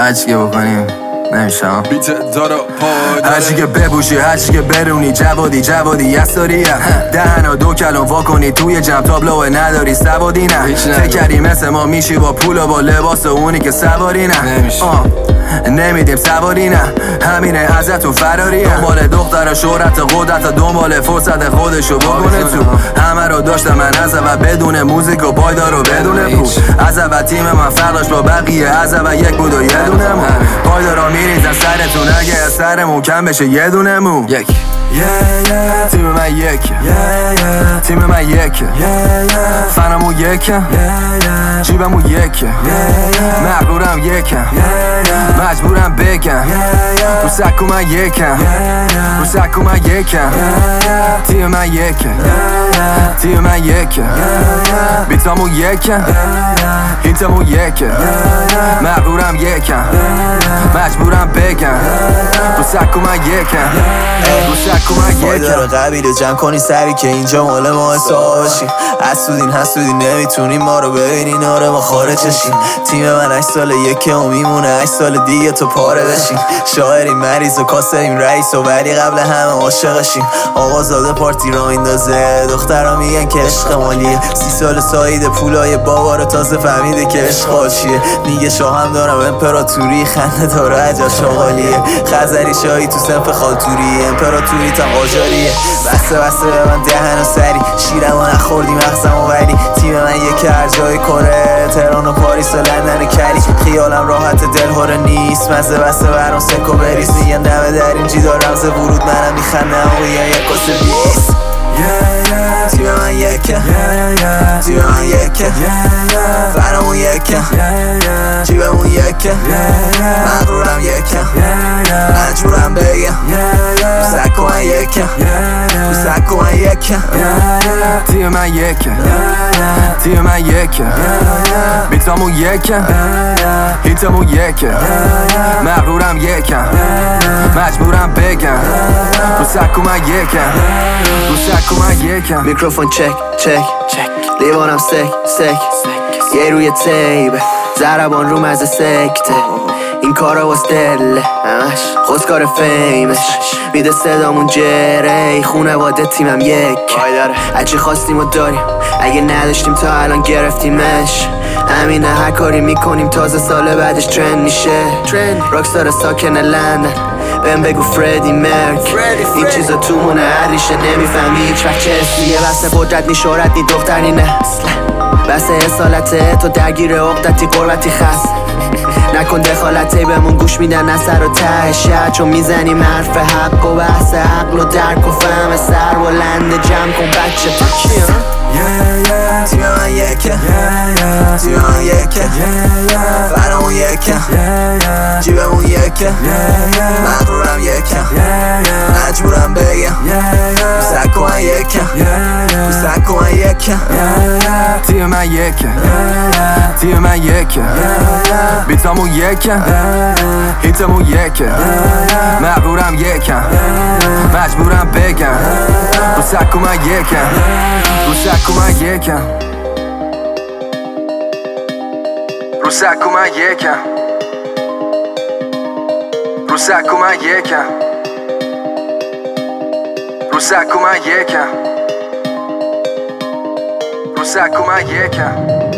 هرچی که بکنیم نمیشم بیت دارو پای هرچی که بپوشی هرچی که برونی جوادی یساریم دهنا دو کلم واکنی توی جمع تابلو نداری سوادی نه فکر کردی مثل ما میشی با پول و با لباس و اونی که سواری نه نمیدیم سواری نه همینه ازتون فراری دنبال دختر شهرت قدرت دنبال فرصت خودشو بکنه تو همه رو داشتم من از اول بدون موزیک و پایدار و بدون پول از اول تیم من فرقش با بقیه از اول یک بود و یه دونه مون پایدارا میریزن سرتون اگه از سرمون کم بشه یه دونه مون تیم من یکه تیم من یکه فنمون یکه جیبمون یکه مغرورم یکم مجبورم بگم رو سکو من یکم رو سکو من یکم تیم من یکه تیم من یکه بیتامون یکم هیتمون یکه مغرورم یکم مجبورم بگم رو سکو من یکم رو سکو من یکم فایدار قبیله جمع کنی سری که اینجا مال ما حساب باشیم حسودین نمیتونیم ما رو ببینین آره ما خارجشیم تیم من 8 سال یکه و میمونه 8 سال دیگه تو پاره بشیم شاعریم مریض و کاسریم رئیس و ولی قبل همه عاشقشیم آقازاده پارتی را میندازه دخترها میگن که عشق مالیه 30 سال ساید پولای بابا رو تازه فهمیده که عشق حاشیه میگه شاهم دارم امپراتوری خنده داره عجا شغالیه خزری شاهی تو سنف خالتوری امپراتوری تا قاجاریه بسته به من دهن و سری شیرم و نخوردی مغزم و ولی تیم من یکی هر جای کره تهران و پاریس و لندن و کلی خیالم راحت دلهوره نیست مزه بسته برام سکو بریز میگن دمه در این جیدار رمز ورود منم میخندم و یا یک کاسه بیست تیم من یکه تیم من یکه فرمون یکه جیبمون یکه مغرورم یکه مجبورم بگم رو سکو من یکه رو سکو من یکه تیم من یکه تیم من یکه بیتامون یکه هیتمون یکه مغرورم یکم مجبورم بگم رو سکو من یکم رو سکو من یکم میکروفون چک لیوانم سک یه روی تیبه ضربان رو مزه سکته این کارا واس دله همش خوزکار فیمش میده صدامون جره خونواده تیمم یک هرچی خواستیم و داریم اگه نداشتیم تا الان گرفتیمش همینه هر کاری میکنیم تازه سال بعدش ترند میشه راکستار ساکن لندن بهم بگو فردی مرک این چیزا تو مونه هر ریشه نمیفهمی هیچ وقت چه اسمیه بسه قدرت نی شهرت نی دختر نی نه بسه اصالته تو درگیر عقدتی قربتی خست نکن دخالتی بهمون گوش میدن از سر و ته شهر چون میزنیم حرف حق و بحث عقل و درک و فهم سر بلند جمع کن بچه تیم من یکه تیم من یکه فرمون یکه جیبمون یکه مغرورم یکه مجبورم بگم رو سکو من یکه رو سکو من یکه تیم من یکه تیم من یکه بیتامون یکه هیتمون یکه مغرورم یکم مجبورم بگم رو سکو من یکم رو سکو من یکم رو سکو من یکم رو سکو من یکم رو سکو من یکم رو سکو من یکم